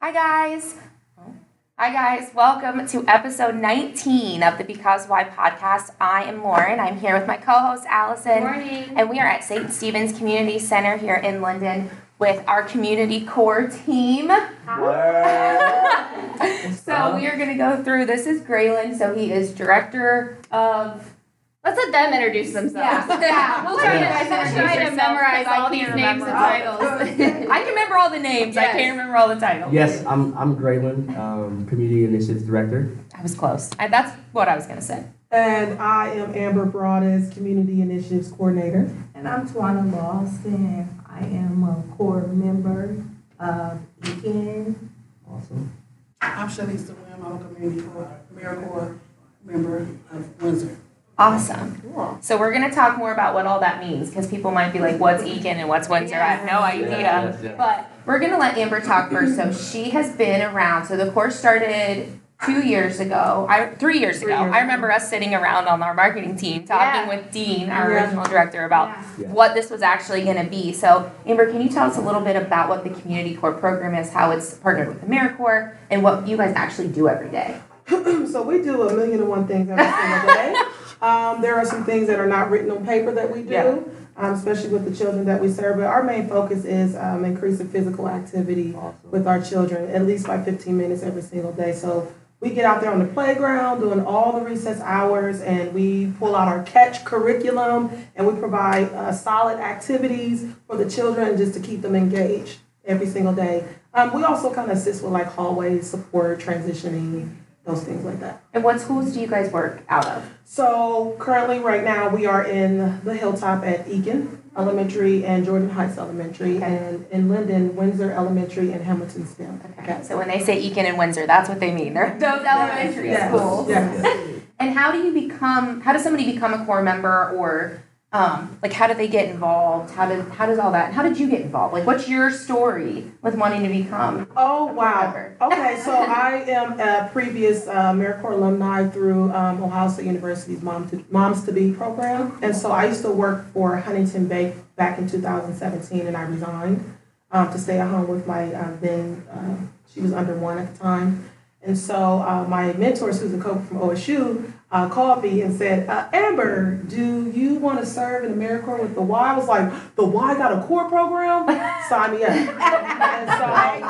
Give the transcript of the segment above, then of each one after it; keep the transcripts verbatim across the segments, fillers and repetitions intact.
Hi guys. Hi guys. Welcome to episode nineteen of the Because Why podcast. I am Lauren. I'm here with my co-host Allison. Good morning. And we are at Saint Stephen's Community Center here in London with our community core team. So we are going to go through. This is Graylin. So he is director of. Let's let them introduce themselves. Yeah, yeah. We'll try yeah. to, we'll try to memorize all these names and titles. I can remember all the names. Yes. I can't remember all the titles. Yes, I'm I'm Graylin, um, Community Initiatives Director. I was close. I, that's what I was going to say. And I am Amber Broadus, Community Initiatives Coordinator. And I'm Tawana Lawson. I am a core member of E K N. Awesome. I'm Shalice William. I'm a community core, AmeriCorps member of Windsor. Awesome. Cool. So we're going to talk more about what all that means because people might be like, what's Eakin and what's Windsor? I have no idea. Yes, yes. But we're going to let Amber talk first. So she has been around. So the course started two years ago, I, three years Three ago. years I remember us sitting around on our marketing team talking Yeah. with Dean, our Yeah. original director, about Yeah. what this was actually going to be. So Amber, can you tell us a little bit about what the Community Corps program is, how it's partnered with AmeriCorps, and what you guys actually do every day? So we do a million and one things every single day. Um, there are some things that are not written on paper that we do, Yeah. um, especially with the children that we serve. But our main focus is um, increasing physical activity Awesome. with our children, at least by fifteen minutes every single day. So we get out there on the playground doing all the recess hours, and we pull out our catch curriculum, and we provide uh, solid activities for the children just to keep them engaged every single day. Um, we also kind of assist with like hallway support, transitioning, those things like that. And what schools do you guys work out of? So currently, right now, we are in the Hilltop at Eakin Elementary and Jordan Heights Elementary, Okay. and in Linden, Windsor Elementary and Hamilton STEM. Okay, so when they say Eakin and Windsor, that's what they mean. They're those elementary Yes. schools. Yes. And how do you become? How does somebody become a core member, or um, like how do they get involved? How did how does all that? And how did you get involved? Like, what's your story with wanting to become? Oh, wow. member? Okay, so I am a previous uh, AmeriCorps alumni through um, Ohio State University's Mom to, Moms to Be program. And so I used to work for Huntington Bank back in two thousand seventeen, and I resigned um, to stay at home with my uh, then, uh, she was under one at the time. And so uh, my mentor, Susan Cope from O S U, uh, called me and said, uh, Amber, do you want to serve in AmeriCorps with the Y? I was like, the Y got a core program? Sign me up. And so,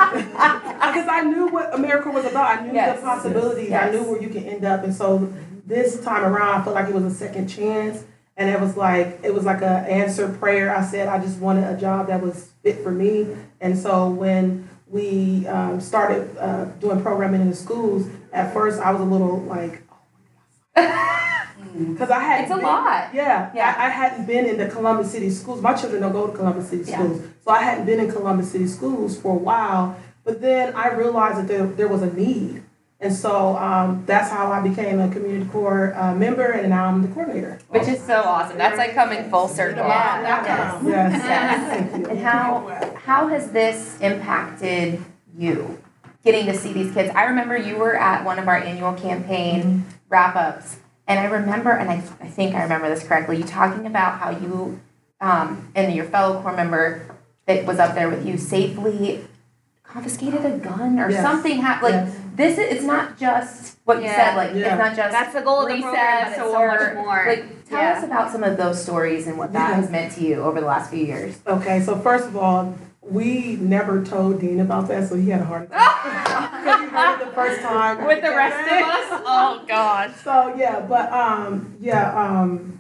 because I knew what AmeriCorps was about. I knew Yes. the possibilities. Yes. I knew where you can end up. And so this time around, I felt like it was a second chance. And it was like, it was like an answered prayer. I said, I just wanted a job that was fit for me. And so when we um, started uh, doing programming in the schools, at first I was a little like, because I had It's a lot. Yeah, Yeah. I, I hadn't been in the Columbus City schools. My children don't go to Columbus City Yeah. schools, so I hadn't been in Columbus City schools for a while. But then I realized that there, there was a need, and so um, that's how I became a community core uh, member, and now I'm the coordinator. Which is so awesome. That's like coming full circle. Yeah. Yes. Yes. Yes. Thank you. And how how has this impacted you? Getting to see these kids. I remember you were at one of our annual campaign wrap-ups, and I remember, and I, I think I remember this correctly, you talking about how you um, and your fellow core member that was up there with you safely confiscated a gun or Yes. something. Ha- like Yes. this, is, it's not just what you Yeah. said. Like Yeah. it's not just That's the goal of the program, but recess it's so or much more. like tell Yeah. us about some of those stories and what that Yeah. has meant to you over the last few years. Okay, so first of all, we never told Dean about that, so he had a heart attack. Because he heard it the first time. With the rest of us? Oh gosh. So yeah, but um, yeah, um,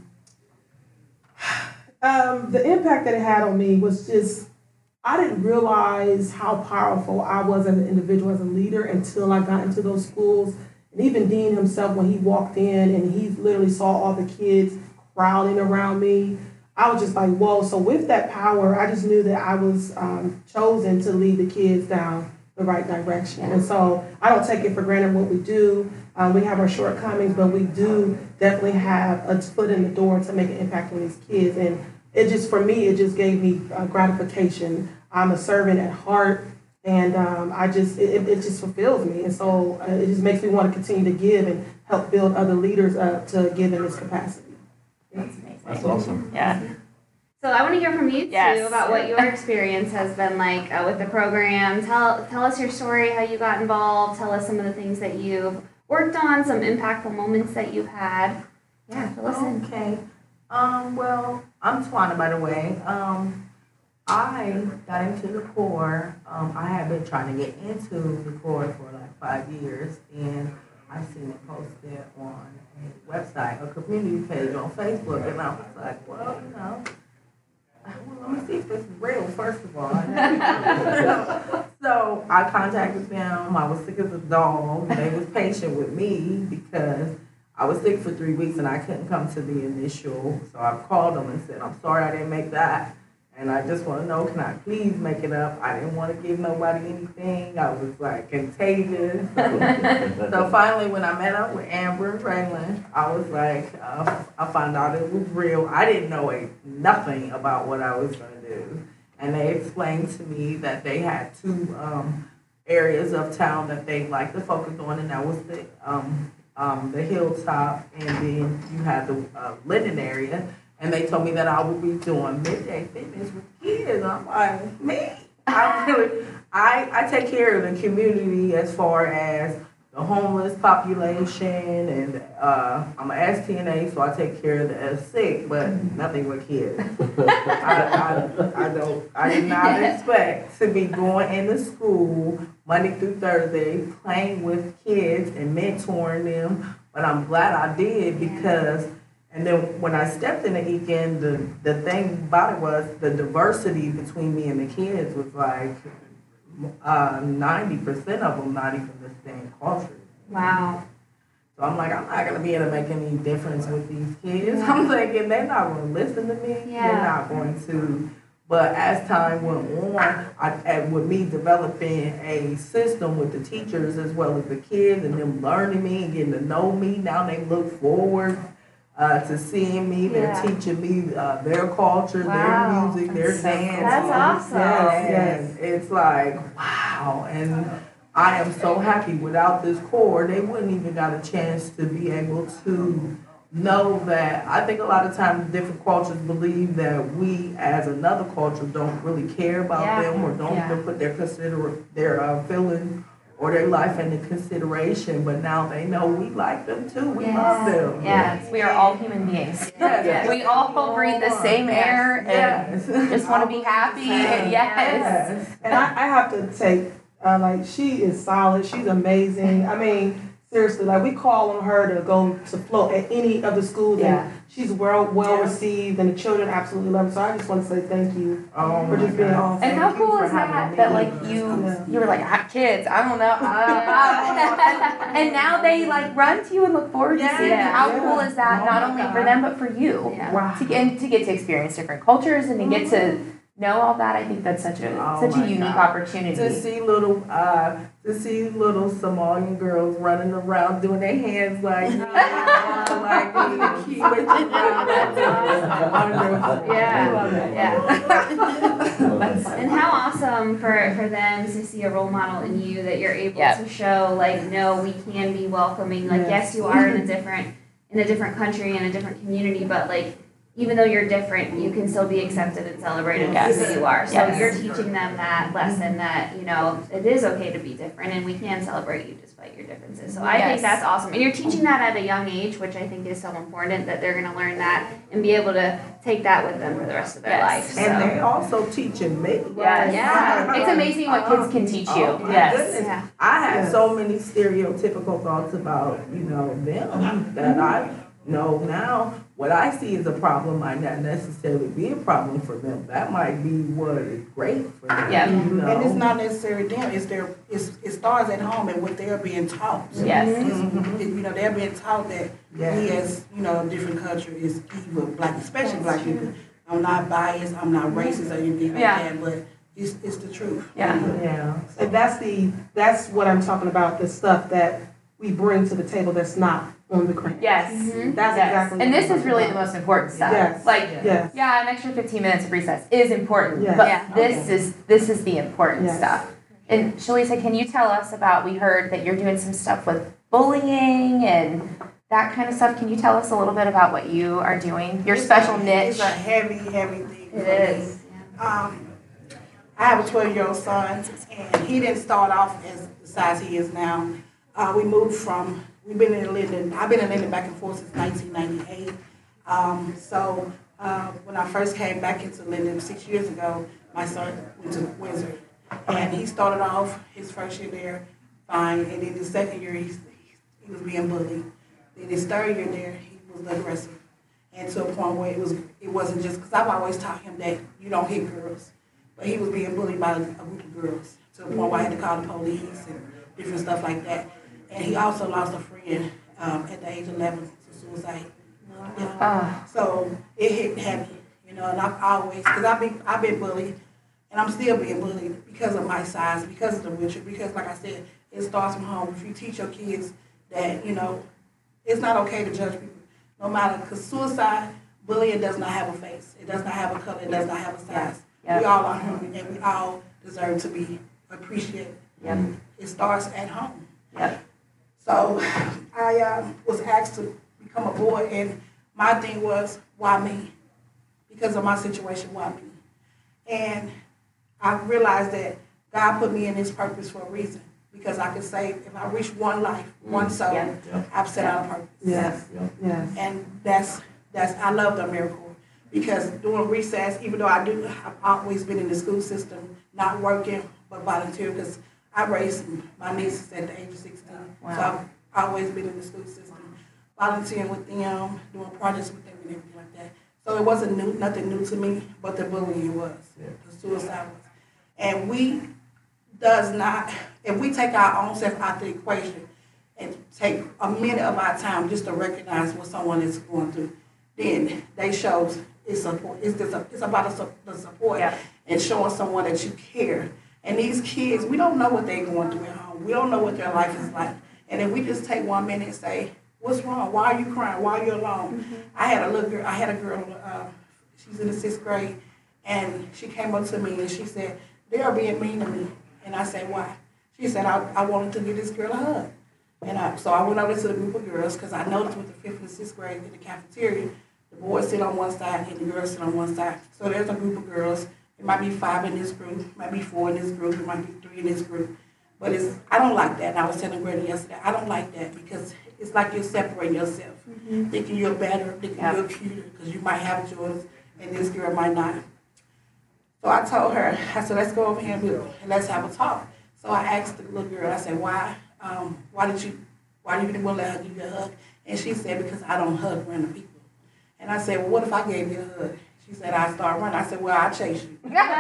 um, the impact that it had on me was just I didn't realize how powerful I was as an individual, as a leader, until I got into those schools. And even Dean himself, when he walked in and he literally saw all the kids crowding around me, I was just like, whoa. So with that power, I just knew that I was um, chosen to lead the kids down the right direction. And so I don't take it for granted what we do. Um, we have our shortcomings, but we do definitely have a foot in the door to make an impact on these kids. And it just, for me, it just gave me uh, gratification. I'm a servant at heart, and um, I just, it, it just fulfills me. And so uh, it just makes me want to continue to give and help build other leaders up to give in this capacity. That's amazing. That's awesome. Yeah. So I want to hear from you Yes. too about what your experience has been like uh, with the program. Tell tell us your story, how you got involved. Tell us some of the things that you've worked on, some impactful moments that you've had. Yeah, so listen. Okay. Um, well, I'm Twana, by the way. Um, I got into the Corps. Um, I had been trying to get into the Corps for like five years, and I seen it posted on a website, a community page on Facebook, and I was like, well, you know, well, let me see if this is real, first of all. So I contacted them. I was sick as a dog. They was patient with me because I was sick for three weeks and I couldn't come to the initial. So I called them and said, I'm sorry I didn't make that. And I just want to know, can I please make it up? I didn't want to give nobody anything. I was like contagious. So, so finally, when I met up with Amber and Raylan, I was like, uh, I found out it was real. I didn't know a, nothing about what I was going to do. And they explained to me that they had two um, areas of town that they like to focus on, and that was the um, um, the hilltop, and then you had the uh, Linden area. And they told me that I would be doing midday fitness with kids. I'm like, me? I really, I, I take care of the community as far as the homeless population, and uh, I'm an S T N A, so I take care of the uh, sick, but nothing with kids. I, I, I don't, I did not expect to be going into school Monday through Thursday, playing with kids and mentoring them, but I'm glad I did because. And then when I stepped in the weekend, the, the thing about it was the diversity between me and the kids was like uh, ninety percent of them not even the same culture. Wow. So I'm like, I'm not going to be able to make any difference with these kids. Yeah. I'm thinking they're not going to listen to me. Yeah. They're not going to. But as time went on, I, and with me developing a system with the teachers as well as the kids and them learning me and getting to know me, now they look forward Uh, to seeing me. They're Yeah. teaching me uh, their culture, Wow. their music, their That's so dance. cool. That's awesome. Yes, Yes. It's like, wow. And I am so happy. Without this Corps, they wouldn't even got a chance to be able to know that. I think a lot of times different cultures believe that we as another culture don't really care about Yeah. them or don't Yeah. even put their consider their uh, feelings or their life into consideration, but now they know we like them too. We Yes. love them. Yes, we are all human beings. Yes. We all breathe the same air and Yes. just want to be happy. And yes. Yes. And I, I have to take, uh, like, she is solid. She's amazing. I mean, seriously, like, we call on her to go to float at any of the schools. Yeah. And she's well, well Yeah. received, and the children absolutely love her. So I just want to say thank you Oh for my just being God. awesome. And how Thank you cool for is having that? me. That like you, Yeah. you were like ah, kids. I don't know, I don't know. And now they like run to you and look forward to seeing you. Yeah. How Yeah. cool is that? Oh Not my only God. for them but for you. Yeah. Wow. To and to get to experience different cultures and to get to know all that. I think that's such a Oh such my a unique God. opportunity. To see little, uh, to see little Somalian girls running around doing their hands like me, like me, switching around. That's wonderful. Yeah. I love it. Yeah. And how awesome for, for them to see a role model in you that you're able Yeah. to show like, no, we can be welcoming. Like, yes, Yes. you are in a different in a different country and a different community, but like even though you're different, you can still be accepted and celebrated Yes. for who you are. So Yes. you're teaching them that lesson that, you know, it is okay to be different and we can celebrate you despite your differences. So I Yes. think that's awesome. And you're teaching that at a young age, which I think is so important that they're going to learn that and be able to take that with them for the rest of their Yes. life. So. And they also teaching me. Yes. Yeah. It's amazing what kids can teach you. Oh, my Yes. goodness. Yeah. I had Yes. so many stereotypical thoughts about, you know, them that I know now what I see as a problem might not necessarily be a problem for them. That might be what is great for them. Yeah. You know? And it's not necessarily them, it's their, it's, it starts at home and what they're being taught. Yes. It's- it- You know, they're being taught that Yes. we as, you know, different culture is evil, black, especially black people. I'm not biased, I'm not racist or anything like Yeah. that, but it's, it's the truth. Yeah. Yeah. And that's the, that's what I'm talking about, the stuff that we bring to the table that's not on the grant. Yes. Mhm. That's Yes. exactly. And what this I'm is really the talking most important stuff. Yes. Like, Yes. yeah, an extra fifteen minutes of recess is important, Yes. but Yeah. this is this is the important Yes. stuff. And Shalisa, can you tell us about? We heard that you're doing some stuff with bullying and that kind of stuff. Can you tell us a little bit about what you are doing? Your It's special a- niche. It's a heavy, heavy thing. It is. Um, I have a twelve-year-old son, and he didn't start off as the size he is now. Uh, we moved from, we've been in Linden, I've been in Linden back and forth since nineteen ninety-eight. Um, so uh, when I first came back into Linden six years ago, my son went to Wizard. And he started off his first year there fine, and then the second year he, he was being bullied. Then his third year there, he was aggressive. And to a point where it, was, it wasn't just, because I've always taught him that you don't hit girls. But he was being bullied by a, a group of girls to the point where I had to call the police and different stuff like that. And he also lost a friend um, at the age of eleven to suicide. Yeah. Oh. So it hit heavy, you know, and I've always, because I've been, I've been bullied, and I'm still being bullied because of my size, because of the wheelchair, because like I said, it starts from home. If you teach your kids that, you know, it's not okay to judge people, no matter, because suicide, bullying does not have a face. It does not have a color. It does not have a size. Yep. We all are human, and we all deserve to be appreciated. Yep. It starts at home. Yep. So I uh, was asked to become a board, and my thing was, why me? Because of my situation, why me? And I realized that God put me in this purpose for a reason, because I could say, if I reach one life, one soul, Yeah. Yeah. I've set out a purpose. Yes, Yeah. yes. And that's, that's I love the miracle, because during recess, even though I do, I've always been in the school system, not working, but volunteer, because I raised my nieces at the age of sixteen. Wow. So I've always been in the school system, volunteering with them, doing projects with them and everything like that. So it wasn't new, nothing new to me, but the bullying was, Yeah. the suicide was. And we does not, if we take our own self out the equation and take a minute of our time just to recognize what someone is going through, then they show it's support. It's, the, it's about the, the support Yeah. and showing someone that you care. And these kids, we don't know what they're going through at home. We don't know what their life is like. And if we just take one minute and say, what's wrong? Why are you crying? Why are you alone? Mm-hmm. I had a little girl, I had a girl, uh, she's in the sixth grade, and she came up to me and she said, they're being mean to me. And I said, why? She said, I, I wanted to give this girl a hug. And I, so I went over to the group of girls, because I noticed with the fifth and sixth grade in the cafeteria, the boys sit on one side and the girls sit on one side. So there's a group of girls. It might be five in this group, it might be four in this group, it might be three in this group. But it's, I don't like that. And I was telling Greta yesterday, I don't like that, because it's like you're separating yourself, mm-hmm. thinking you're better, thinking yep. you're cuter, because you might have yours and this girl might not. So I told her, I said, let's go over here and, and let's have a talk. So I asked the little girl, I said, why, um, why did you, why did you want to let her give you a hug? And she said, because I don't hug random people. And I said, well, what if I gave you a hug? She said, I start running. I said, well, I'll chase you.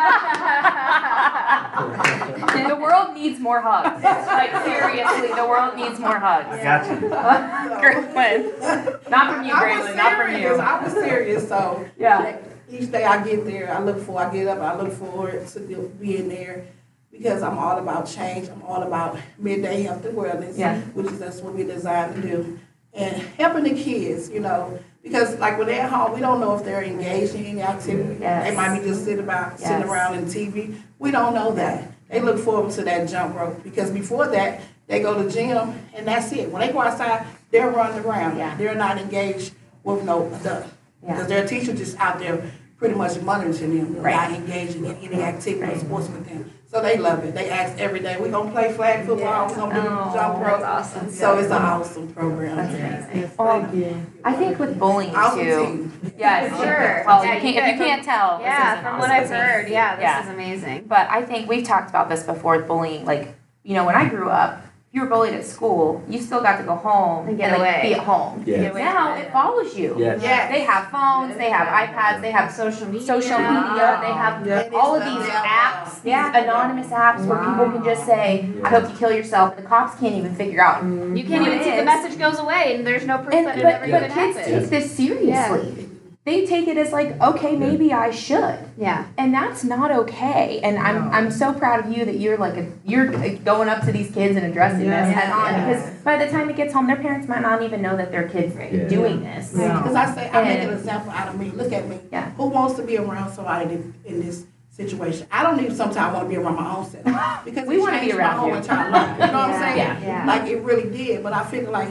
The world needs more hugs. Like, seriously, the world needs more hugs. I got you. Graylin. Not from you, Graylin. Not from you. I was serious, so Yeah. each day I get there, I look for, I get up, I look forward to being there, because I'm all about change. I'm all about midday health and wellness, Yeah. which is that's what we're designed to do, and helping the kids, you know. Because like when they're at home, we don't know if they're engaged in any activity. Yes. They might be just sitting about, Yes. sitting around in T V. We don't know that. They look forward to that jump rope, because before that, they go to the gym and that's it. When they go outside, they're running around. Yeah. They're not engaged with no adult. Yeah. Because their teacher just out there pretty much monitoring them, Right. not engaging in any activity Right. or sports with them. So they love it. They ask every day, we're going to play flag football, we're going to do Oh, jump rope. that's awesome. So it's an awesome program. That's amazing. Yes, Well, thank you. I think with bullying Awesome too. team. Yes, Sure. Well, Yeah, you can't, you if you guys- can't tell, this Yeah, is an from awesome what I've team. heard, yeah, this Yeah. is amazing. But I think we've talked about this before with bullying. Like, you know, when I grew up, if you were bullied at school, you still got to go home And get like, away. be at home. Yeah. Get away Now from it follows you. Yes. Yes. They have phones, they have iPads, they have Social media. social media, they have Yeah. all of And these it's apps, Yeah. these anonymous apps where people can just say, I hope you kill yourself. The cops can't even figure out. You can't even It see the is. message goes away, and there's no proof And, that it but ever but even kids happened. take this seriously. They take it as like, okay, maybe I should. Yeah. And that's not okay. And I'm No. I'm so proud of you that you're like a, you're going up to these kids and addressing Yeah. this head on, Yeah. because by the time it gets home, their parents might not even know that their kid's Yeah. doing this. Yeah. Because I say, I make an And- example out of me. Look at me. Yeah. Who wants to be around somebody that- in this situation? I don't even sometimes want to be around my own self. Because We it wanna be changed around my whole you. entire life. You know what I'm saying? Yeah. Yeah. Like it really did. But I feel like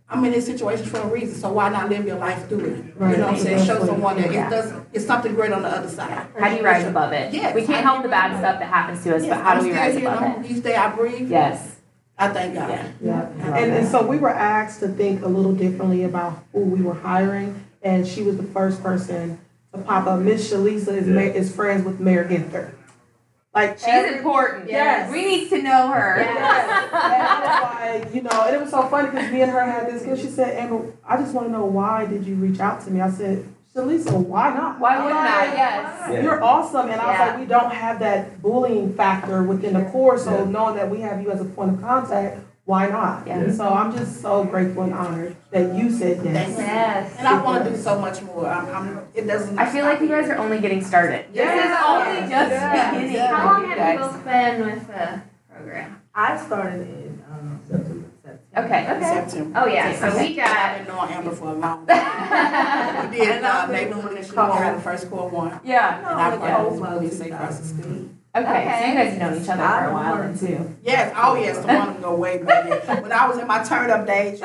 I'm in this situation for a reason, so why not live your life through it? Right. You know what I'm saying? Show Exactly. someone that Yeah. it does, it's something great on the other side. How do you rise above it? Yes. We can't help the bad stuff that happens to us, Yes, but how I'm do we still rise here, above and I'm- it? Each day I breathe, Yes. I thank God. Yeah. Yeah, Love and, and that. so we were asked to think a little differently about who we were hiring, and she was the first person to pop up. Miss Shalisa is, ma- is friends with Mayor Ginther. Like She's every- important. Yes. We need to know her. Yes. And I was like, you know, and it was so funny because me and her had this, because she said, Amber, I just want to know, why did you reach out to me? I said, Shalisa, why not? Why wouldn't I? Like, Yes. Yeah. You're awesome. And I was Yeah. like, we don't have that bullying factor within the course, so knowing that we have you as a point of contact, why not? Yeah. And so I'm just so grateful and honored that you said Thank yes. you. Yes. And I want to do so much more. I'm, I'm, it doesn't. I feel like you guys are only getting started. This is Yes. only just Yes. beginning. Yes. How long You have guys. you both been with the program? I started in, um, September. Okay, okay. September. Oh, yeah, so we got, I've been knowing Amber for a long time. We did uh, neighborhood initiative. I had the first core one. Yeah. And I No, brought like, this movie, oh, Safe Crossing School. Okay, so Okay. you guys have known each other for a while then too. Yes, oh yes, the one to go way back. When I was in my turn up days.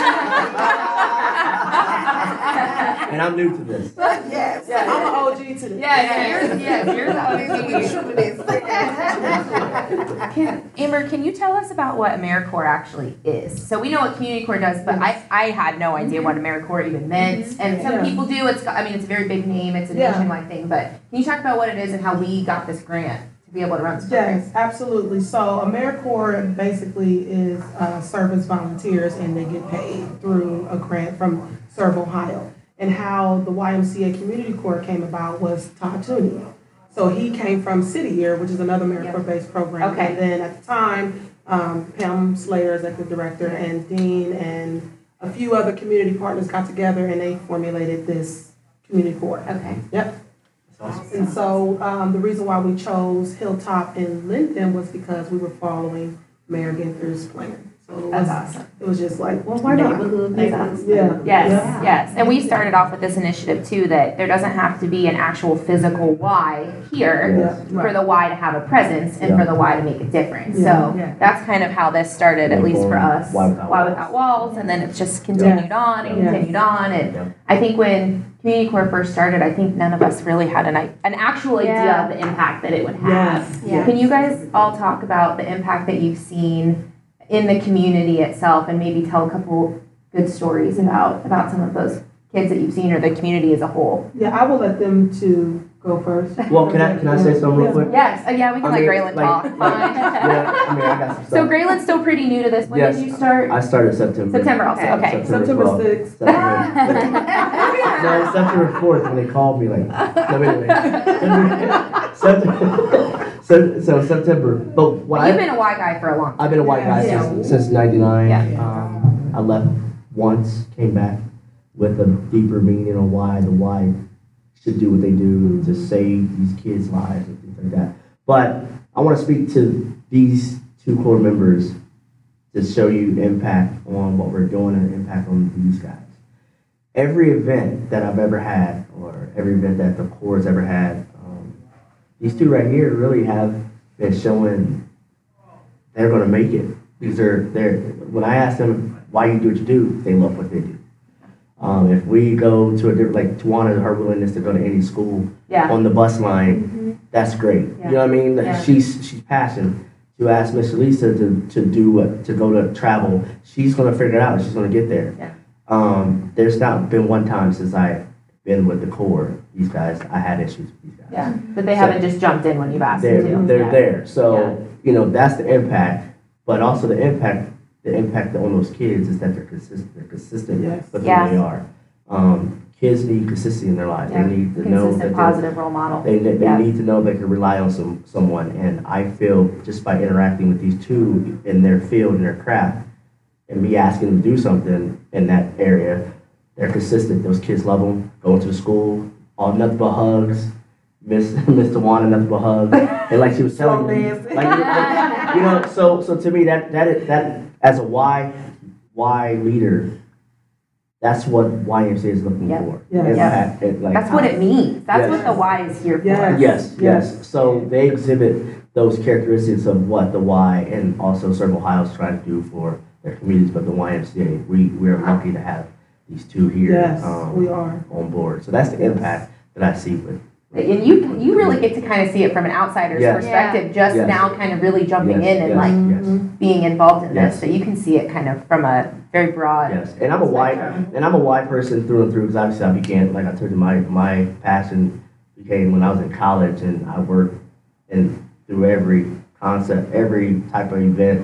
And I'm new to this. Yes. Yeah, I'm an O G to this. Yeah, you're, yeah, you're the It's true, it is. Can, Amber, can you tell us about what AmeriCorps actually is? So we know what Community Corps does, but I, I had no idea what AmeriCorps even meant. And some Yeah. people do. It's I mean it's a very big name. It's a Yeah. nationwide thing. But can you talk about what it is and how we got this grant to be able to run this program? Yes, absolutely. So AmeriCorps basically is uh, service volunteers, and they get paid through a grant from Serve Ohio. And how the Y M C A Community Corps came about was Todd Tooney. So he came from City Year, which is another AmeriCorps-based program. Okay. And then at the time, um, Pam Slater, executive director, and Dean and a few other community partners got together, and they formulated this community corps. Okay. Yep. And so um, the reason why we chose Hilltop and Linden was because we were following Mayor Ginther's plan. So it was, That's awesome. it was just like, well, why not? Neighborhood Yeah. business. Yeah. Yes, Yeah. yes. And we started off with this initiative too, that there doesn't have to be an actual physical Y here Yeah. for the Y to have a presence and for the Y to make a difference. Yeah. So Yeah. that's kind of how this started, at least for us. Y Without Y Walls. Without Walls, and then it's just continued on and Yeah. continued on. And Yeah. I think when Community Corps first started, I think none of us really had an, i- an actual idea Yeah. of the impact that it would have. Yes. Yeah. Can you guys all talk about the impact that you've seen in the community itself, and maybe tell a couple good stories about, about some of those kids that you've seen or the community as a whole? Yeah, I will let them to go first. Well, can I, can I say something real quick? Yes, uh, yeah, we can I let mean, Graylin like- talk. like- Fine. Yeah, I mean, I got some So stuff. Graylin's still pretty new to this. When Yes. did you start? I started September. September also, okay. September twelfth. sixth. September. No, September fourth when they called me, like, no, wait, wait. September, so, so September, but what But you've I, been a Y guy for a long time. I've been a white guy Yeah. since, since ninety-nine. Yeah. Um, I left once, came back with a deeper meaning on why the Y should do what they do to save these kids' lives and things like that. But I want to speak to these two core members to show you impact on what we're doing and impact on these guys. Every event that I've ever had, or every event that the Corps has ever had, um, these two right here really have been showing they're going to make it. These are, they're, when I ask them why you do what you do, they love what they do. Um, if we go to a different, like Tawana, her willingness to go to any school Yeah. on the bus line, that's great. Yeah. You know what I mean? Like, Yeah. She's she's passionate. To ask Miss Lisa to, to do what, to go to travel, she's gonna figure it out. She's gonna get there. Yeah. Um, there's not been one time since I've been with the Corps, these guys, I had issues with these guys. Yeah, but they haven't just jumped in when you've asked They're, them to. they're Yeah. there. So, Yeah. you know, that's the impact. But also the impact, the impact on those kids is that they're consistent, they're consistent Yes. with Yeah. who they are. Um, kids need consistency in their lives. Yeah. They need to know that Consistent, they're- positive role model. they, they Yeah. need to know they can rely on some someone, and I feel just by interacting with these two in their field and their craft, and me asking them to do something in that area, they're consistent. Those kids love them. Going to the school, all nothing but hugs. Miss Miss Tawana, nothing but hugs. And like she was telling me, like, like, you know, so so to me that that is, that as a Y Y leader, that's what Y M C A is looking Yep. for. Yes. Impact, it, like, That's what it means. That's Yes. what the Y is here for. Yes. Yes, yes. So they exhibit those characteristics of what the Y and also Serve Ohio is trying to do for their communities, but the Y M C A, we, we're lucky to have these two here Yes, um, we are. on board. So that's the impact that I see with. And you you really get to kind of see it from an outsider's Yes. perspective, just Yes. now kind of really jumping Yes, in and yes, like yes. being involved in Yes. this. So you can see it kind of from a very broad. Yes, and I'm a Y, and I'm a Y person through and through because obviously I began, like I told you, my my passion became when I was in college, and I worked in through every concept, every type of event.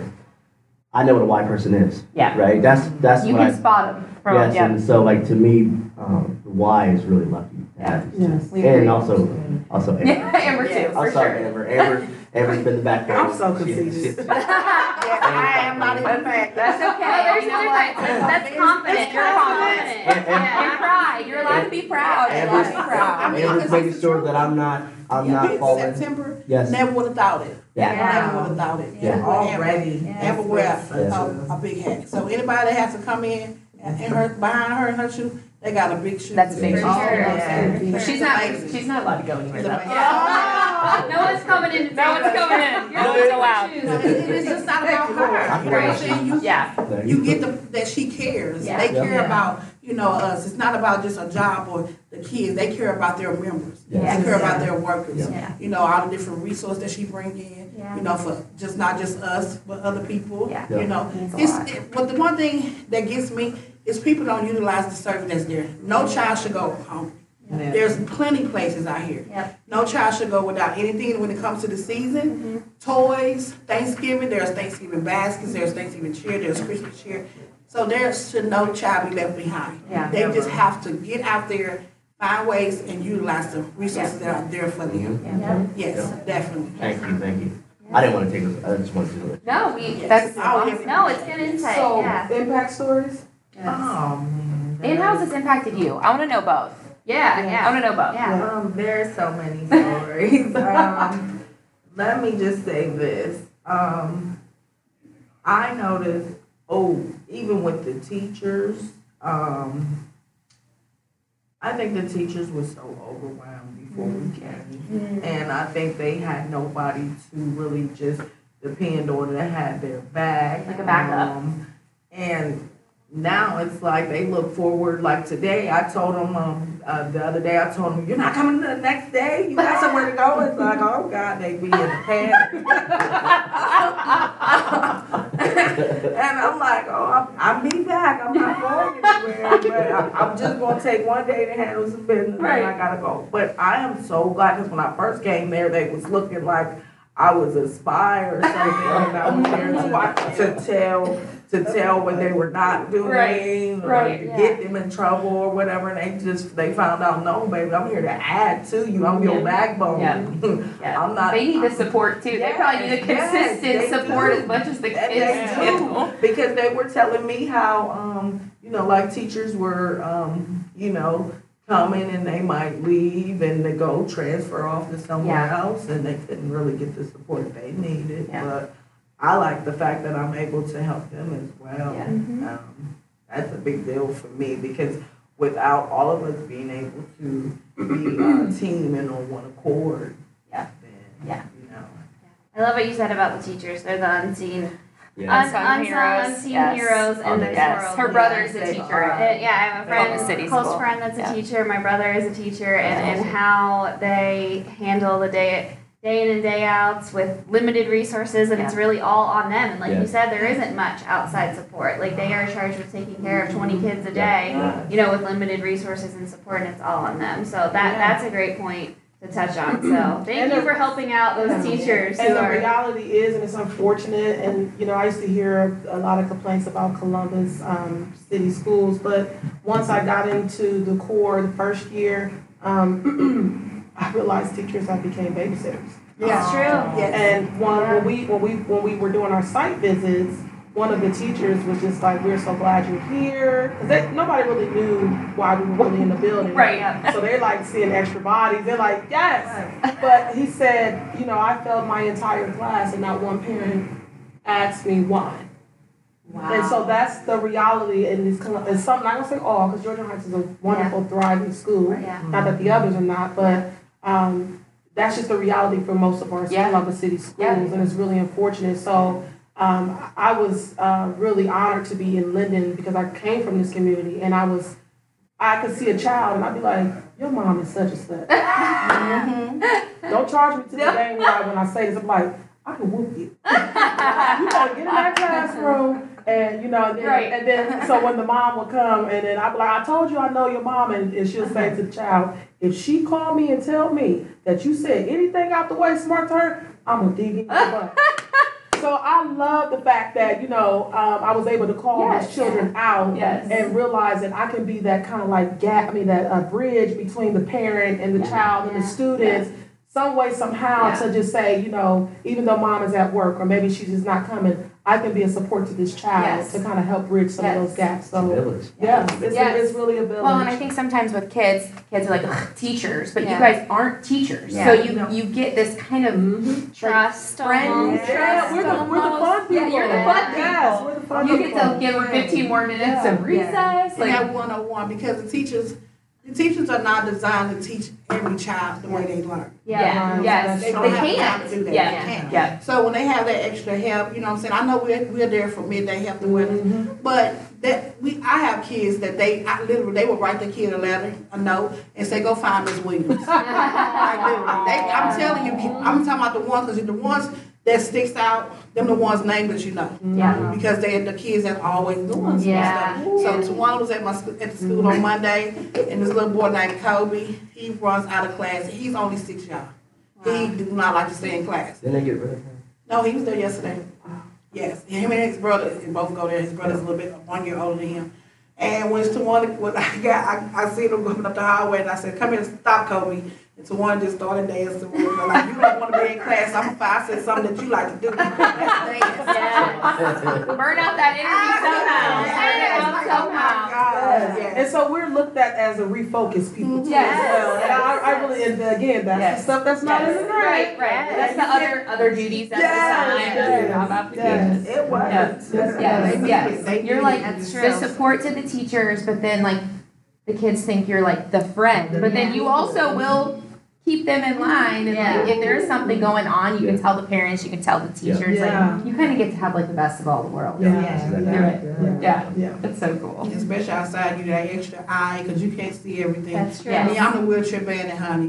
I know what a Y person is. Yeah. Right. That's that's You what can I. spot them from, Yes, yeah. and so like to me, um, the Y is really lucky. to have these Yes. two. We agree. And also, also Amber. Yeah, Amber too, for I'm sorry, sure. Amber. Amber, Amber's been the backbone. I'm so She- conceited. she- Yes, I am not even back. That's okay. Well, there's You know other what? types. That's confident. You're That's confident. And- and- And Yeah. pride. You're allowed to be proud. You're allowed to be proud. I mean, Amber's because making it's sure true. that I'm not, I'm Yeah, not in falling. September, Yes. never would have thought it. Yeah. Never would have thought it. Yeah. Already. Ever wear Yes. a, a big hat. So anybody that has to come in and and her behind her and her shoe, they got a big shoe. That's a big to shoe. fill. For sure. Yeah. But she's not. She's not allowed to go anywhere. It's though. amazing. No one's coming in. to No take one's us. coming in. You're No going one's to allowed. choose. You know, it- it's just not about her. You know what I'm saying? You, Yeah. you get the, that she cares. Yeah. They care Yeah. about, you know, us. It's not about just a job or the kids. They care about their members. Yes. They care about their workers. Yeah. You know, all the different resources that she bring in. Yeah. You know, for just not just us, but other people. Yeah. Yeah. You know, Means a it's lot. it, but the one thing that gets me is people don't utilize the service that's there. No child should go home. Yeah. There's plenty places out here. Yep. No child should go without anything when it comes to the season. Toys, Thanksgiving, there's Thanksgiving baskets, there's Thanksgiving cheer, there's Christmas cheer. So there should no child be left behind. Yeah. They just have to get out there, find ways, and utilize the resources that are there for them. Yeah. Yes, definitely. Thank you, thank you. I didn't want to take this, I just wanted to do it. No, we. Yes. That's Oh, awesome. yeah. No, it's good insight. So, yeah. impact stories? Oh, man. And how's this impacted you? I want to know both. Yeah. I Yeah. want to know both. Yeah. Um, there's so many stories. um, let me just say this. Um, I noticed, oh, even with the teachers, um, I think the teachers were so overwhelmed before we came. And I think they had nobody to really just depend on that had their back. Like a backup. Um, and now it's like they look forward. Like today, I told them, um, uh, the other day, I told them, you're not coming the next day? You got somewhere to go? It's like, oh God, they be in a panic. And I'm like, oh, I'm, I'll be back. I'm not going anywhere. But I, I'm just going to take one day to handle some business Right. and I got to go. But I am so glad because when I first came there, they was looking like I was a spy or something. And I was there to, to tell to tell what they were not doing Right, or right, to yeah. get them in trouble or whatever. And they just, they found out, no, baby, I'm here to add to you. I'm your Yeah. backbone. Yeah. Yeah. I'm not. They need the support too. They probably need the Yes, consistent yes, they support do. as much as the And kids they do. do, because they were telling me how, um, you know, like teachers were, um, you know, coming and they might leave and they go transfer off to somewhere Yeah. else and they couldn't really get the support they needed. Yeah. But I like the fact that I'm able to help them as well. Yeah. Um, that's a big deal for me because without all of us being able to be a team and on one accord, Yeah. then, Yeah. you know. I love what you said about the teachers. They're the unseen, Yeah. un- Unsung unsung, heroes, unseen yes. heroes in this Yes, world. her brother's a They teacher. are. Uh, yeah, I have a From friend, the city close school. friend that's a Yeah. teacher. My brother is a teacher, and, and how they handle the day day in and day outs with limited resources, and it's Yeah. really all on them. And like Yeah. you said, there isn't much outside support. Like they are charged with taking care of twenty kids a day, Yeah. you know, with limited resources and support, and it's all on them. So that that's a great point to touch on. So thank And you the- for helping out those teachers who And the are. reality is, and it's unfortunate, and you know, I used to hear a lot of complaints about Columbus um, city schools, but once I got into the core the first year, um, I realized teachers I became babysitters. It's true. Yes. And one, when we when we when we were doing our site visits, one of the teachers was just like, "We're so glad you're here," because nobody really knew why we were really in the building. Right. So they're like seeing extra bodies. They're like, "Yes." But he said, "You know, I failed my entire class, and not one parent asked me why." Wow. And so that's the reality in this. Col- It's something I'm gonna say all because Georgia Heights is a wonderful, thriving school. Yeah. Not that the others are not, but um, that's just the reality for most of our Yeah. Lubbock City schools, Yeah. and it's really unfortunate. So um, I was uh, really honored to be in Linden because I came from this community, and I was, I could see a child, and I'd be like, your mom is such a slut. Mm-hmm. Don't charge me to the game when I, when I say this. I'm like, I can whoop you. You gotta get in that classroom, and you know, and then, Right. and then so when the mom would come, and then I'd be like, I told you I know your mom, and, and she'll say to the child, if she called me and tell me that you said anything out the way smart to her, I'm gonna dig in your butt. So I love the fact that, you know, um, I was able to call Yes. those children out Yes. and realize that I can be that kind of like gap, I mean, that uh, bridge between the parent and the Yeah. child and the Yeah. students, some way, somehow, Yeah. to just say, you know, even though mom is at work or maybe she's just not coming, I can be a support to this child Yes. to kind of help bridge some Yes. of those gaps. It's a So, village. yeah, it's, Yes. it's really a village. Well, and I think sometimes with kids, kids are like, ugh, teachers, but Yeah. you guys aren't teachers. Yeah. So you, No. you get this kind of Trust friends. almost. yeah, we're the, we're the fun people. Yeah, you're the fun Yes, people. we're the fun You people. get to give them fifteen more minutes Yeah. of recess. And Like, that one oh one, because the teachers, the teachers are not designed to teach every child the way they learn. yeah, Right. yes, They they don't have time can't. to do that. Yeah, They can't. yeah. So when they have that extra help, you know what I'm saying? I know we're, we're there for midday help and whatever, Mhm. but that, we, I have kids that they, I literally, they will write their kid a letter, a note, and say, go find Miss Williams. Like literally, they, I'm telling you, I'm talking about the ones, because the ones that sticks out, them the ones named that you know. Yeah. Because they're the kids that always doing some Yeah. stuff. So Tawana was at my sc- at the school on Monday, and this little boy named Kobe, he runs out of class. He's only six, y'all. He do not like to stay in class. Didn't they get rid of him? No, he was there yesterday. Yes, him and his brother, they both go there. His brother's a little bit one year older than him. And when Tawana, when I got, I, I seen him going up the hallway, and I said, "Come here, stop, Kobe." And Tawana just started dancing. With him. Like, you don't want to be in class. I'm gonna find I said something that you like to do. Let's dance. Burn out that energy somehow. Burn it out somehow. God, And yes. so we're looked at as a refocused people too Yes. as well. And I, I really, and again, that's Yes. the stuff that's not in the grade. Right, right. That's the other other duties at Yes, the time. yes, Job applications. It was. Yes, Yes, yes, They yes. need it. They You're need like it. That's the true. support to the teachers, but then like the kids think you're like the friend. But then you also will keep them in line, and like, if there's something going on, you can tell the parents, you can tell the teachers. Yeah. Like you kind of get to have like the best of all the world. Yeah. Yeah. Yeah. Yeah, Yeah. that's so cool. Especially outside, you need that extra eye because you can't see everything. That's true. I mean, I'm the wheelchair bandit, honey.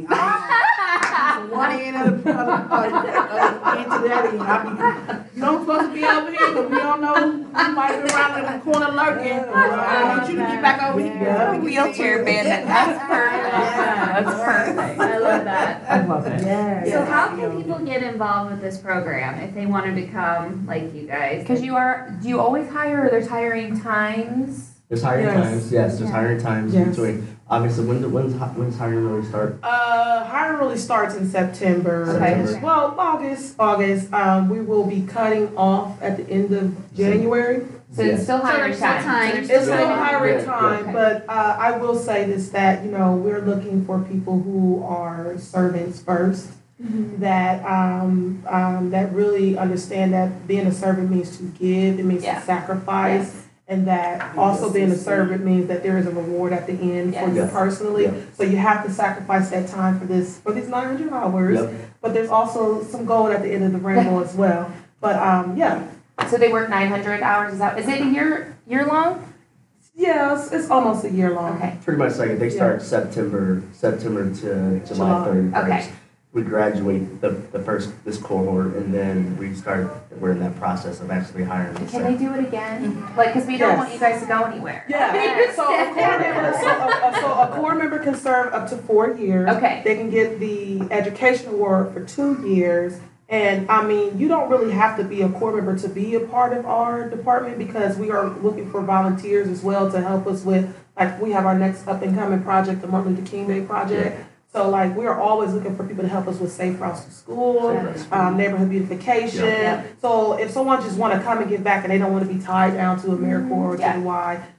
I am from one end of the other, other end to that end. I mean, you don't supposed to be over here because we don't know you might be around in the corner lurking. I need you to get back over here. Yeah. Wheelchair bandit. That's perfect. That's perfect. I love that. I love it. Yes. So how can people get involved with this program if they want to become like you guys? Because you are, do you always hire, or there's hiring times? There's hiring Yes. times, yes, there's Yeah. hiring times Yes. between, obviously, when, the- when's, hi- when's hiring really start? Uh, hiring really starts in September. September. Well, August, August. Um, we will be cutting off at the end of January. So it's Yes. still So hiring there's still time. time. So there's It's still still time. hiring Yeah, time, yeah. but uh, I will say this, that, you know, we're looking for people who are servants first, that um, um, that really understand that being a servant means to give, it means Yeah. to sacrifice, and that also being a servant means that there is a reward at the end for you Yes. personally. Yeah. So you have to sacrifice that time for this, for these nine hundred hours, Yep. but there's also some gold at the end of the rainbow as well. But um, yeah, So they work nine hundred hours, is that, is it a year, year long? yeah, it's, it's almost a year long. Okay, Pretty much like, they start September, September to July July. thirty-first. Okay. We graduate the, the first, this cohort, and then we start, we're in that process of actually hiring. the can they do it again? Like, because we don't Yes. want you guys to go anywhere. Yeah, so a core member, so a, a- so a core member can serve up to four years. Okay, They can get the education award for two years. And I mean, you don't really have to be a core member to be a part of our department, because we are looking for volunteers as well to help us with, like, we have our next up and coming project, the Martin Luther King Day project. So like, we are always looking for people to help us with safe routes to school, Safe um, neighborhood beautification. Yeah. So if someone just want to come and give back and they don't want to be tied down to AmeriCorps or to Yeah. the Y,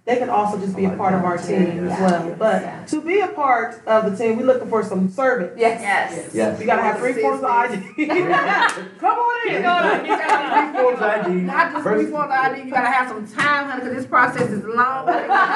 they can also just be a part of our team as well. But to be a part of the team, we're looking for some servants. Yes. Yes. Yes. You gotta have three forms of I D. Come on in. Three forms I D. Not just First- three forms I D, you gotta have some time, honey, because this process is long.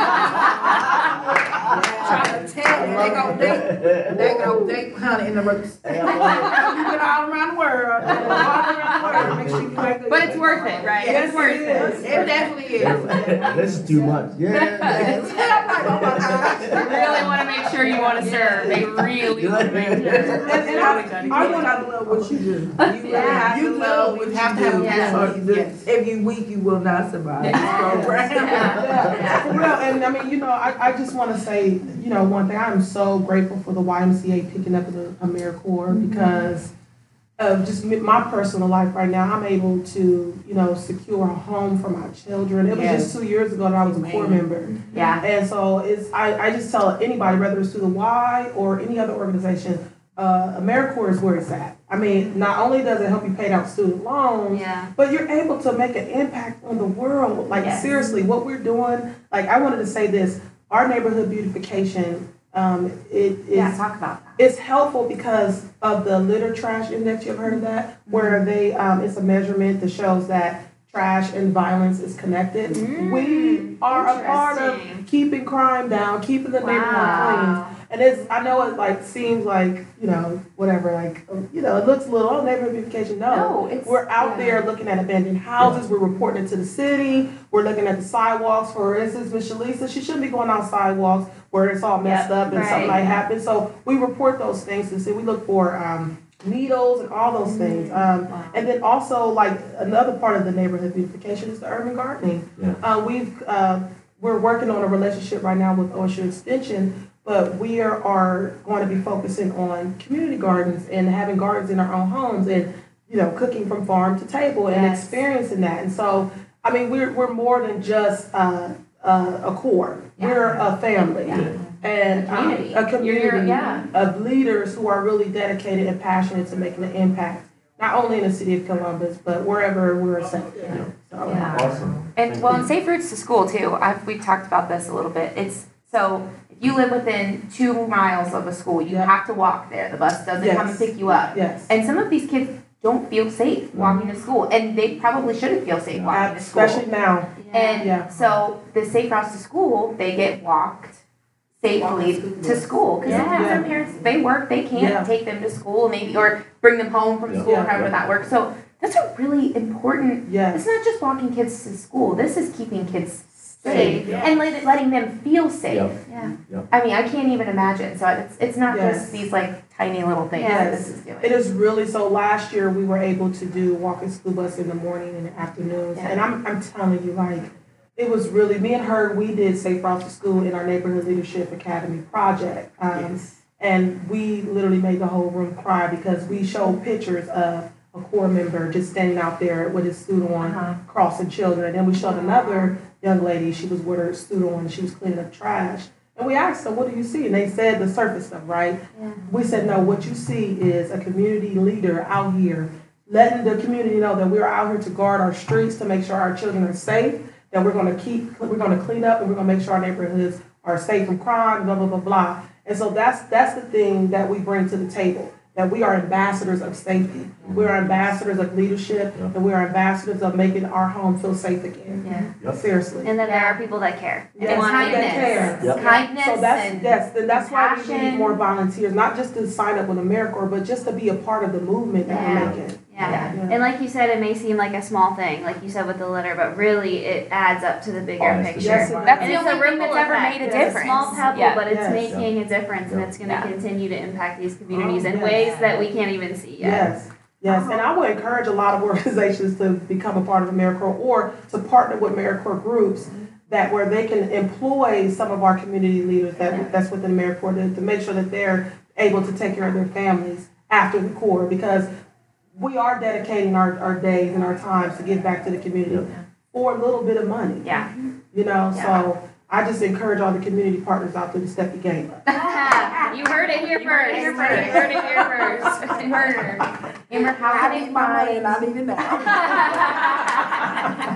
Trying to tell you, they gonna date, they gonna date, honey, in the roots. You Hey, I love been all around the world, all around the world, make sure you make But it's worth it, right? Yes, It's worth it it. is. It definitely is. it. This is too much. Yeah. Yeah, I'm like, oh my gosh. You really want to make sure you want to serve. They really want to make sure. And, and I, I You want gotta love what you do. You really Yeah, have you to do. love what You you have to have do. a passion. Or the- Yes. If you weak, you will not survive this program. Yeah, for real. And I mean, you know, I, I just want to say, you know, one thing. I'm so grateful for the Y M C A picking up the AmeriCorps because of just me- my personal life right now. I'm able to, you know, secure a home for my children. It was Yes. just two years ago that I was a Corps member. Yeah. And so it's, I, I just tell anybody, whether it's through the Y or any other organization, uh, AmeriCorps is where it's at. I mean, not only does it help you pay down student loans, Yeah. but you're able to make an impact on the world. Like, Yes. seriously, what we're doing, like, I wanted to say this, our neighborhood beautification, um, it is, Yeah, talk about that. it's helpful because of the litter trash index. You've heard of that? Where they, um, it's a measurement that shows that trash and violence is connected. Mm, we are a part of interesting. keeping crime down, keeping the neighborhood Wow. clean. And it's, I know it like seems like, you know, whatever, like, you know, it looks a little, oh, neighborhood beautification. No, No, it's we're out yeah. there looking at abandoned houses. We're reporting it to the city. We're looking at the sidewalks. For instance, Miss Shalisa, she shouldn't be going on sidewalks where it's all messed Yep, up and something right. might happen. So we report those things to the city. We look for um, needles and all those things. Um, Wow. and then also, like, another part of the neighborhood beautification is the urban gardening. Yeah. Uh, we've, uh, we're working on a relationship right now with O S U Extension, but we are, are going to be focusing on community gardens and having gardens in our own homes and, you know, cooking from farm to table and Yes. experiencing that. And so, I mean, we're, we're more than just uh, uh, a core. Yeah. We're a family. Yeah. And A community. um, a community You're- yeah. of leaders who are really dedicated and passionate to making an impact, not only in the city of Columbus, but wherever we're accepted. So, Yeah. Awesome. And Thank well, you. and safe routes to school too. I've, we've talked about this a little bit. It's so if you live within two miles of a school, you Yeah. have to walk there. The bus doesn't come and Yes. pick you up. Yes. And some of these kids don't feel safe walking to school, and they probably shouldn't feel safe walking to school. Especially now. And Yeah. so the safe routes to school, they get walked safely Walk to to school because Yeah. sometimes their parents they work, they can't Yeah. take them to school maybe or bring them home from Yeah. school, Yeah. however that works. So that's a really important. Yes. It's not just walking kids to school. This is keeping kids safe Safe, yeah. and let, letting them feel safe. Yep. Yeah. I mean, I can't even imagine. So it's it's not Yes. just these like tiny little things that Yes. this is doing. It is really, so last year we were able to do walking school bus in the morning and the afternoons. Yeah. And I'm, I'm telling you, like, it was really, me and her, we did Safe Routes to School in our Neighborhood Leadership Academy project. Um, And we literally made the whole room cry because we showed pictures of a Corps member just standing out there with his suit on, Uh-huh. crossing children. And then we showed another young lady, she was with her suit on, she was cleaning up trash. And we asked them, what do you see? And they said the surface stuff, right? Yeah. We said, no, what you see is a community leader out here letting the community know that we're out here to guard our streets, to make sure our children are safe, that we're gonna keep, we're gonna clean up and we're gonna make sure our neighborhoods are safe from crime, blah, blah, blah, blah. And so that's, that's the thing that we bring to the table, that we are ambassadors of safety. We are ambassadors of leadership, Yeah. and we are ambassadors of making our home feel safe again. Yeah. Yep. Seriously. And that there are people that care. and Yes, want kindness. to care. Yep. Kindness So that's, and yes, and that's why we need compassion. more volunteers, not just to sign up with AmeriCorps, but just to be a part of the movement that Yeah. we're making. Yeah. Yeah. And like you said, it may seem like a small thing, like you said with the litter, but really it adds up to the bigger Oh, yes, picture. yes, it That's And the it's a only thing ripple that's ever effect. made a It's difference. a small pebble, Yeah. but it's Yes. making a difference, and Yeah. it's going to Yeah. continue to impact these communities Oh, in yes. ways that we can't even see yet. Yes, yes, and I would encourage a lot of organizations to become a part of AmeriCorps or to partner with AmeriCorps groups that where they can employ some of our community leaders that that's within AmeriCorps to, to make sure that they're able to take care of their families after the Corps, because we are dedicating our, our days and our times to give back to the community Yep. for a little bit of money. Yeah. You know, Yeah. so I just encourage all the community partners out there to step your game up. You heard it here You heard first. it here You first. heard it here first. Murder. Amber, how I can need they my money find? and I need it now.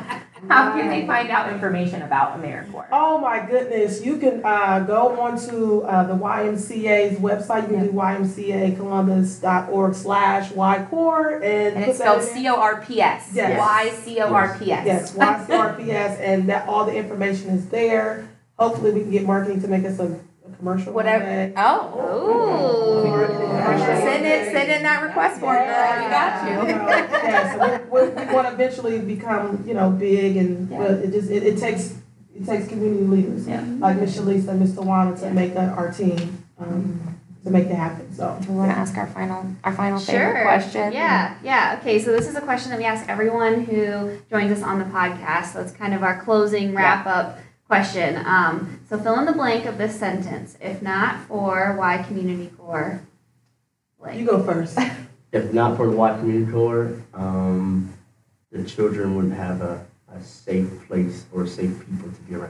How can they find out information about AmeriCorps? Oh my goodness, you can uh, go onto uh, the Y M C A's website. You can do Y M C A Columbus dot org slash Y Corps and, And put it's that spelled in there. C O R P S. Yes. Y C O R P S. Yes, Y C R P S, and that all the information is there. Hopefully, we can get marketing to make us a, a commercial. one Whatever. day. Oh. Ooh. Send it, send in that request form, girl. We got you. Yeah, so we, we, we want to eventually become, you know, big, and Yeah. but it just it, it takes it takes community leaders Yeah. like Miz Shalisa and Mister Tawana to make that our team um, to make that happen. So Do we want to ask our final, our final favorite Sure. question? Yeah, yeah. Okay, so this is a question that we ask everyone who joins us on the podcast. So it's kind of our closing wrap up question. Um, so fill in the blank of this sentence. If not for why Community Corps? Blank. you go first. If not for the Y Community Corps, um, the children wouldn't have a, a safe place or safe people to be around.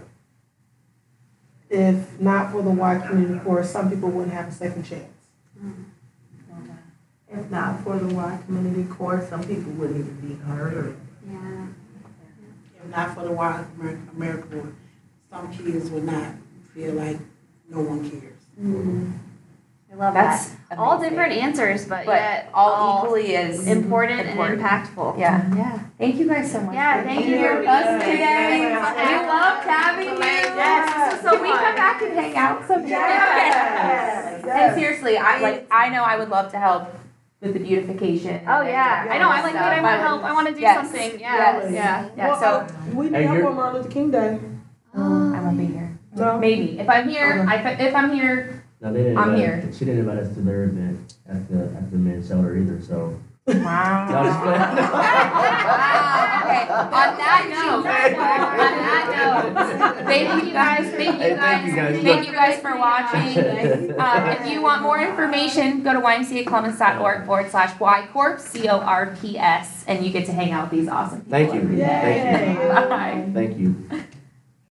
If not for the Y Community Corps, some people wouldn't have a second chance. If not for the Y Community Corps, some people wouldn't even be heard. Yeah. If not for the Y AmeriCorps, some kids would not feel like no one cares. Mm. I love That's that. All amazing. different answers, but, But yet all equally as important, important. and impactful. Yeah. Yeah. Thank you guys so much. Yeah, for thank being you. here with us today. Yes. We loved having you. Yes, this is so Can we fun. come back and hang out sometime? Yes. And seriously, I like. I know I would love to help with the beautification. Oh yeah, I know. I like Stuff. that. I want I to help. I want to do Yes. something. Yeah, Yes. yeah. Yeah. Well, So uh, we Hey, need help you're- on Martin Luther King Day. I won't be here. No. Maybe if I'm here. Okay. I, if I'm here. Now, they didn't I'm invite- here. She didn't invite us to their event at the, at the men's shelter either, so. Wow. No, I'm just playing. Wow. Okay. On that note. On that note. Thank you guys. Thank you Hey, guys. thank you guys. Thank you guys for watching. Um, if you want more information, go to Y M C A Columbus dot org forward slash Y Corp, C O R P S, and you get to hang out with these awesome people. Thank you. every day. Thank Yay. Bye. Thank you.